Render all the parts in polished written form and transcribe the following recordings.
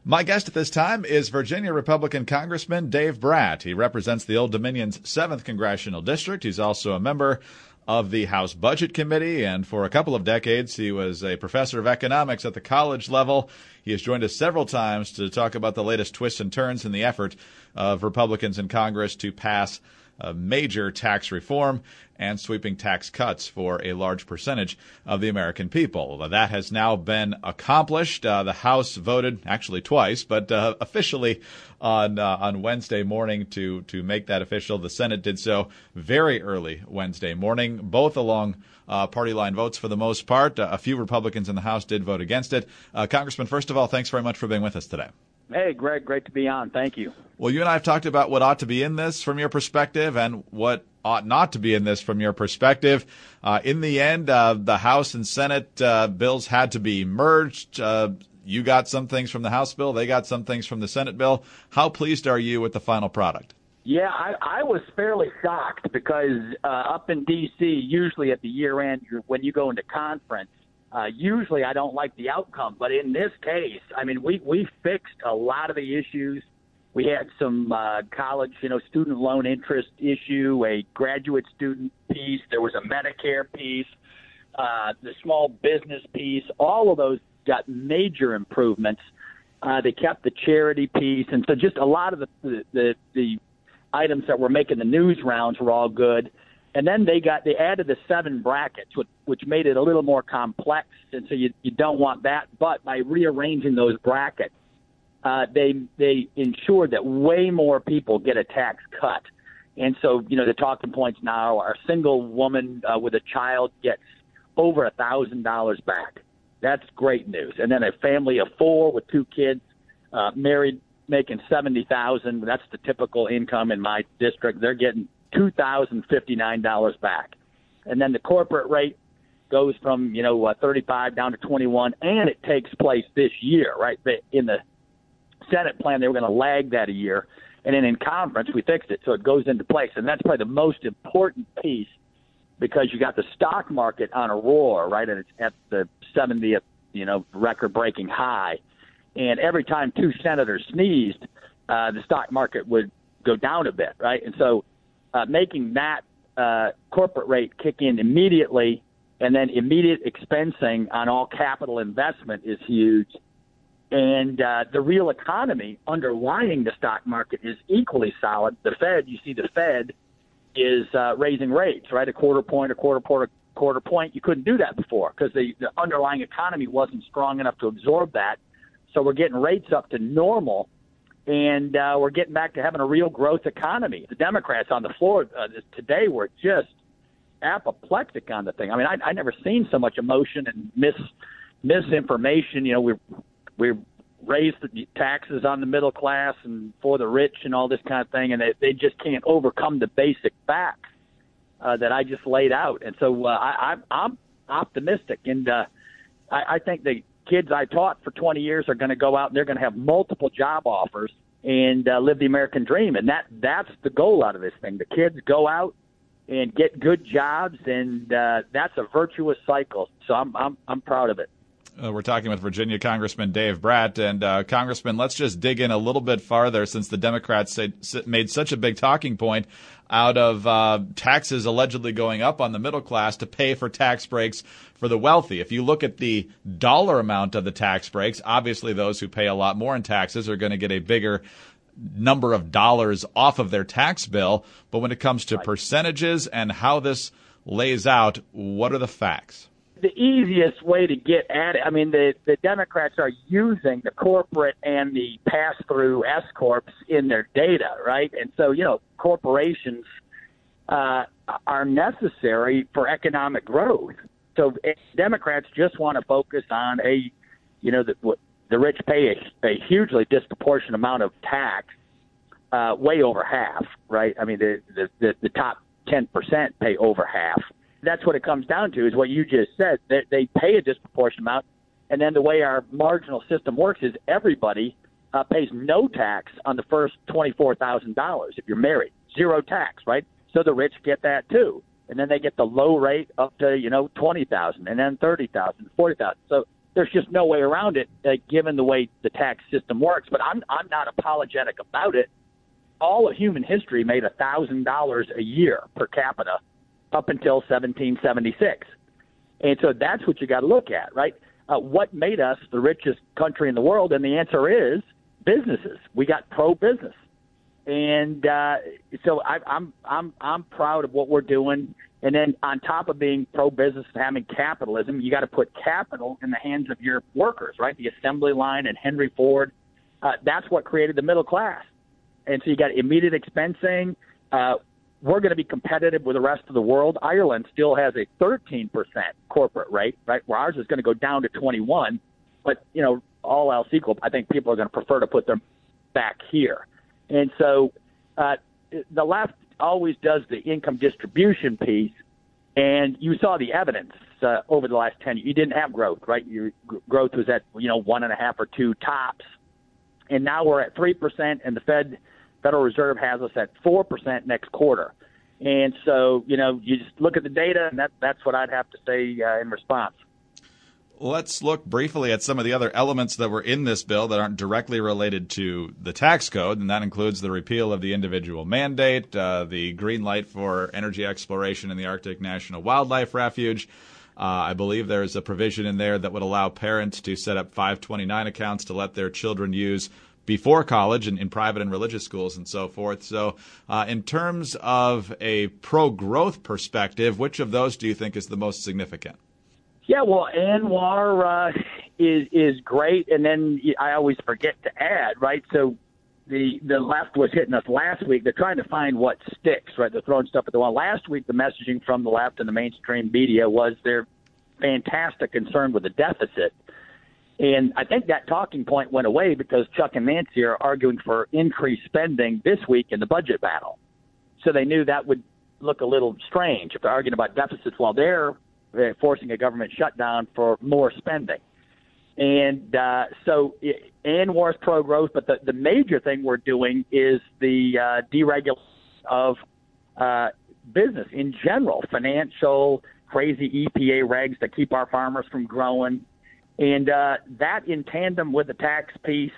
My guest at this time is Virginia Republican Congressman Dave Brat. He represents the Old Dominion's 7th Congressional District. He's also a member of the House Budget Committee, and for a couple of decades, he was a professor of economics at the college level. He has joined us several times to talk about the latest twists and turns in the effort of Republicans in Congress to pass major tax reform and sweeping tax cuts for a large percentage of the American people. That has now been accomplished. The House voted, actually twice, but officially on Wednesday morning to make that official. The Senate did so very early Wednesday morning, both along party line votes for the most part. A few Republicans in the House did vote against it. Congressman, first of all, thanks very much for being with us today. Hey, Greg, great to be on. Thank you. Well, you and I have talked about what ought to be in this from your perspective and what ought not to be in this from your perspective. In the end, the House and Senate bills had to be merged. You got some things from the House bill. They got some things from the Senate bill. How pleased are you with the final product? Yeah, I was fairly shocked because up in D.C., usually at the year end, when you go into conference, usually I don't like the outcome, but in this case, I mean, we fixed a lot of the issues. We had some college, student loan interest issue, a graduate student piece. There was a Medicare piece, the small business piece. All of those got major improvements. They kept the charity piece, and so just a lot of the items that were making the news rounds were all good. And then they added the 7 brackets, which made it a little more complex, and so you don't want that. But by rearranging those brackets, they ensured that way more people get a tax cut. And so, the talking points now are a single woman with a child gets over $1,000 back. That's great news. And then a family of 4 with 2 kids, married, making $70,000. That's the typical income in my district. They're getting $2,059 back. And then the corporate rate goes from, 35 down to 21, and it takes place this year, right? In the Senate plan, they were going to lag that a year. And then in conference, we fixed it, so it goes into place. And that's probably the most important piece because you got the stock market on a roar, right? And it's at the 70th, record-breaking high. And every time 2 senators sneezed, the stock market would go down a bit, right? And so making that corporate rate kick in immediately and then immediate expensing on all capital investment is huge. And the real economy underlying the stock market is equally solid. The Fed is raising rates, right? A quarter point. You couldn't do that before because the underlying economy wasn't strong enough to absorb that. So we're getting rates up to normal. And we're getting back to having a real growth economy. The Democrats on the floor today were just apoplectic on the thing. I mean, I never seen so much emotion and misinformation. We raised the taxes on the middle class and for the rich and all this kind of thing, and they just can't overcome the basic facts that I just laid out. And so I'm optimistic, and I think the kids I taught for 20 years are going to go out and they're going to have multiple job offers and live the American dream. And that's the goal out of this thing. The kids go out and get good jobs, and that's a virtuous cycle. So I'm proud of it. We're talking with Virginia Congressman Dave Brat. And Congressman, let's just dig in a little bit farther since the Democrats made such a big talking point out of taxes allegedly going up on the middle class to pay for tax breaks for the wealthy. If you look at the dollar amount of the tax breaks, obviously those who pay a lot more in taxes are going to get a bigger number of dollars off of their tax bill. But when it comes to percentages and how this lays out, what are the facts? The easiest way to get at it, I mean, the Democrats are using the corporate and the pass-through S-corps in their data, right? And so, corporations are necessary for economic growth. So Democrats just want to focus on the rich pay a hugely disproportionate amount of tax, way over half, right? I mean, the top 10% pay over half. That's what it comes down to, is what you just said. They pay a disproportionate amount, and then the way our marginal system works is everybody pays no tax on the first $24,000 if you're married. Zero tax, right? So the rich get that too. And then they get the low rate up to, $20,000 and then $30,000, $40,000. So There's just no way around it, given the way the tax system works. But I'm not apologetic about it. All of human history made $1,000 a year per capita up until 1776. And so that's what you got to look at, right? What made us the richest country in the world? And the answer is businesses. We got pro-business. And so I'm proud of what we're doing. And then on top of being pro-business and having capitalism, you got to put capital in the hands of your workers, right? The assembly line and Henry Ford, that's what created the middle class. And so you got immediate expensing. We're going to be competitive with the rest of the world. Ireland still has a 13% corporate rate, right? Where ours is going to go down to 21. But, all else equal, I think people are going to prefer to put them back here. And so the left always does the income distribution piece, and you saw the evidence over the last 10 years. You didn't have growth, right? Your growth was at 1.5 or 2 tops, and now we're at 3%, and the Federal Reserve has us at 4% next quarter. And so you just look at the data, and that's what I'd have to say in response. Let's look briefly at some of the other elements that were in this bill that aren't directly related to the tax code, and that includes the repeal of the individual mandate, the green light for energy exploration in the Arctic National Wildlife Refuge. I believe there's a provision in there that would allow parents to set up 529 accounts to let their children use before college in private and religious schools and so forth. So in terms of a pro-growth perspective, which of those do you think is the most significant? Yeah, well, ANWR is great, and then I always forget to add, right? So the left was hitting us last week. They're trying to find what sticks, right? They're throwing stuff at the wall. Last week, the messaging from the left and the mainstream media was their fantastic concern with the deficit. And I think that talking point went away because Chuck and Nancy are arguing for increased spending this week in the budget battle. So they knew that would look a little strange if they're arguing about deficits while they're forcing a government shutdown for more spending. And so ANWR is pro-growth, but the major thing we're doing is the deregulation of business in general, financial, crazy EPA regs that keep our farmers from growing. And that in tandem with the tax piece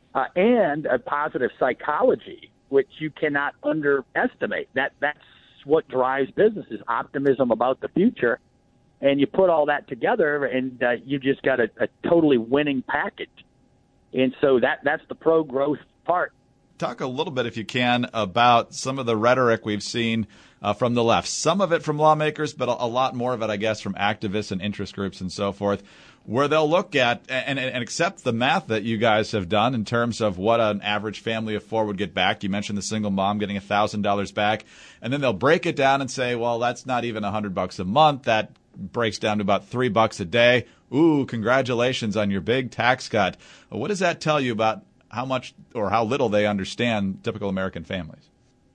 and a positive psychology, which you cannot underestimate. That's what drives businesses, optimism about the future. And you put all that together, and you just got a totally winning package. And so that's the pro-growth part. Talk a little bit, if you can, about some of the rhetoric we've seen from the left. Some of it from lawmakers, but a lot more of it, I guess, from activists and interest groups and so forth, where they'll look at and accept the math that you guys have done in terms of what an average family of 4 would get back. You mentioned the single mom getting $1,000 back, and then they'll break it down and say, well, that's not even $100 a month. That breaks down to about $3 a day. Ooh, congratulations on your big tax cut. What does that tell you about how much or how little they understand typical American families?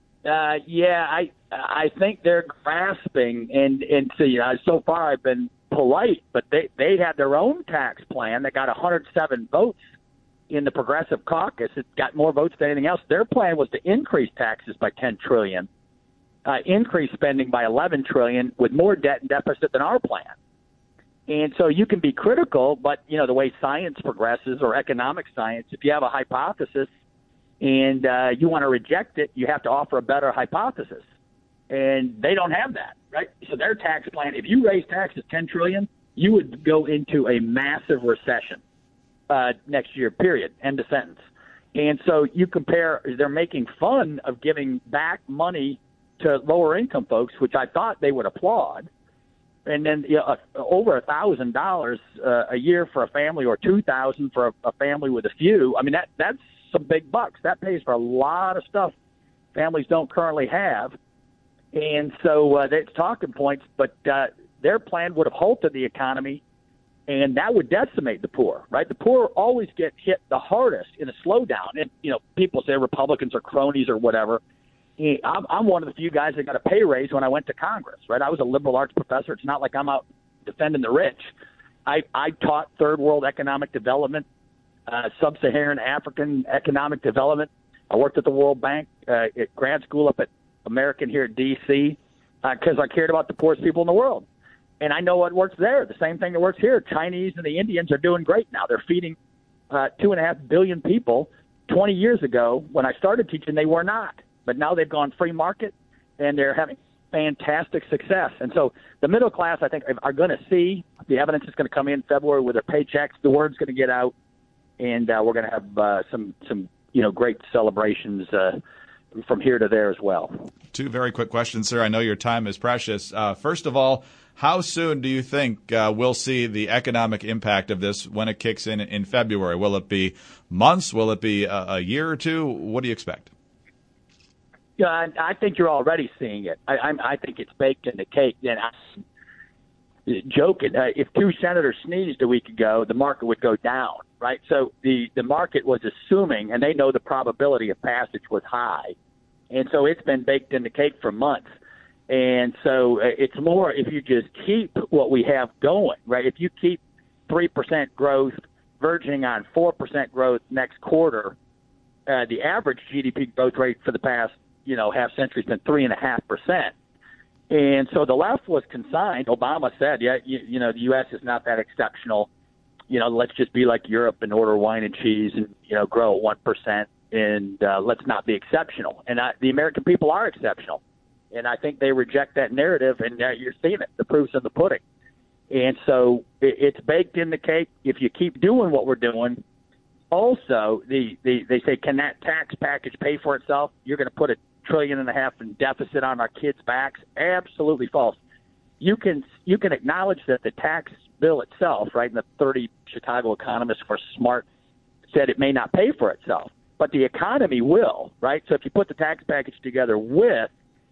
I think they're grasping, and so far I've been polite, but they had their own tax plan that got 107 votes in the Progressive Caucus. It got more votes than anything else. Their plan was to increase taxes by $10 trillion. Increase spending by $11 trillion with more debt and deficit than our plan. And so you can be critical, but the way science progresses or economic science, if you have a hypothesis and you want to reject it, you have to offer a better hypothesis. And they don't have that, right? So their tax plan, if you raise taxes $10 trillion, you would go into a massive recession next year, period, end of sentence. And so you compare, they're making fun of giving back money to lower income folks, which I thought they would applaud, and then over $1,000 a year for a family, or $2,000 for a family with a few. I mean, that's some big bucks. That pays for a lot of stuff families don't currently have, and so that's talking points. But their plan would have halted the economy, and that would decimate the poor. Right? The poor always get hit the hardest in a slowdown, and people say Republicans are cronies or whatever. I'm one of the few guys that got a pay raise when I went to Congress, right? I was a liberal arts professor. It's not like I'm out defending the rich. I taught third world economic development, sub-Saharan African economic development. I worked at the World Bank, at grad school up at American here at D.C., because I cared about the poorest people in the world. And I know what works there. The same thing that works here. Chinese and the Indians are doing great now. They're feeding 2.5 billion people. 20 years ago, when I started teaching, they were not. But now they've gone free market, and they're having fantastic success. And so the middle class, I think, are going to see the evidence is going to come in February with their paychecks. The word's going to get out, and we're going to have some great celebrations from here to there as well. Two very quick questions, sir. I know your time is precious. First of all, how soon do you think we'll see the economic impact of this when it kicks in February? Will it be months? Will it be a year or two? What do you expect? Yeah, I think you're already seeing it. I think it's baked in the cake. And I'm joking. If two senators sneezed a week ago, the market would go down, right? So the market was assuming, and they know the probability of passage was high. And so it's been baked in the cake for months. And so it's more if you just keep what we have going, right? If you keep 3% growth, verging on 4% growth next quarter, the average GDP growth rate for the past, half century has been 3.5%. And so the left was consigned. Obama said, the U.S. is not that exceptional. Let's just be like Europe and order wine and cheese and, grow at 1%. And let's not be exceptional. And the American people are exceptional. And I think they reject that narrative, and you're seeing it. The proof's in the pudding. And so it's baked in the cake. If you keep doing what we're doing, also, they say, can that tax package pay for itself? You're going to put $1.5 trillion in deficit on our kids' backs? Absolutely false. You can acknowledge that the tax bill itself, right, and the 30 Chicago economists who are smart said it may not pay for itself, but the economy will, right? So if you put the tax package together with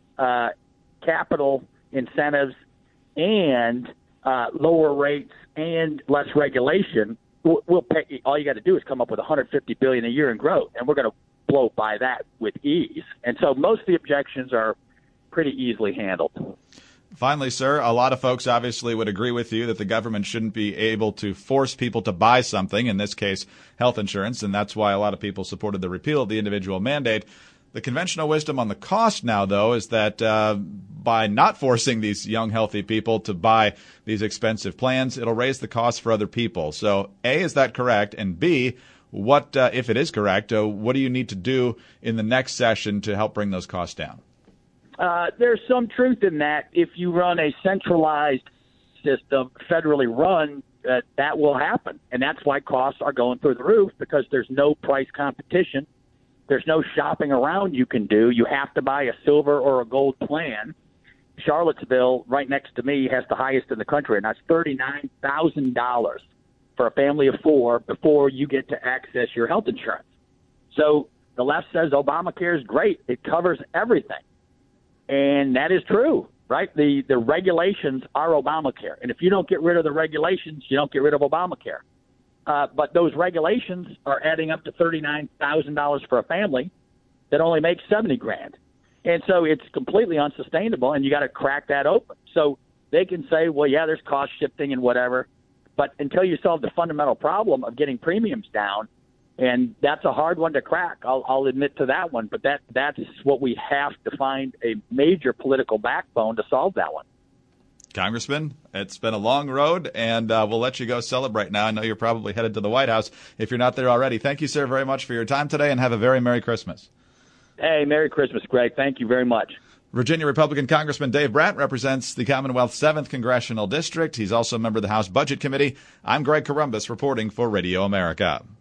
capital incentives and lower rates and less regulation, we'll pay. All you got to do is come up with $150 billion a year in growth, and we're going to blow by that with ease. And so most of the objections are pretty easily handled. Finally, sir, a lot of folks obviously would agree with you that the government shouldn't be able to force people to buy something, in this case, health insurance, and that's why a lot of people supported the repeal of the individual mandate. The conventional wisdom on the cost now, though, is that by not forcing these young, healthy people to buy these expensive plans, it'll raise the cost for other people. So, A, is that correct? And B, what if it is correct, what do you need to do in the next session to help bring those costs down? There's some truth in that. If you run a centralized system, federally run, that will happen. And that's why costs are going through the roof, because there's no price competition. There's no shopping around you can do. You have to buy a silver or a gold plan. Charlottesville, right next to me, has the highest in the country, and that's $39,000 for a family of four before you get to access your health insurance. So the left says Obamacare is great. It covers everything. And that is true, right? The regulations are Obamacare. And if you don't get rid of the regulations, you don't get rid of Obamacare. But those regulations are adding up to $39,000 for a family that only makes $70,000. And so it's completely unsustainable, and you got to crack that open. So they can say, well, yeah, there's cost shifting and whatever. But until you solve the fundamental problem of getting premiums down, and that's a hard one to crack, I'll admit to that one. But that's what we have to find a major political backbone to solve that one. Congressman, it's been a long road, and we'll let you go celebrate now. I know you're probably headed to the White House if you're not there already. Thank you, sir, very much for your time today, and have a very Merry Christmas. Hey, Merry Christmas, Greg. Thank you very much. Virginia Republican Congressman Dave Brat represents the Commonwealth's 7th Congressional District. He's also a member of the House Budget Committee. I'm Greg Corombos reporting for Radio America.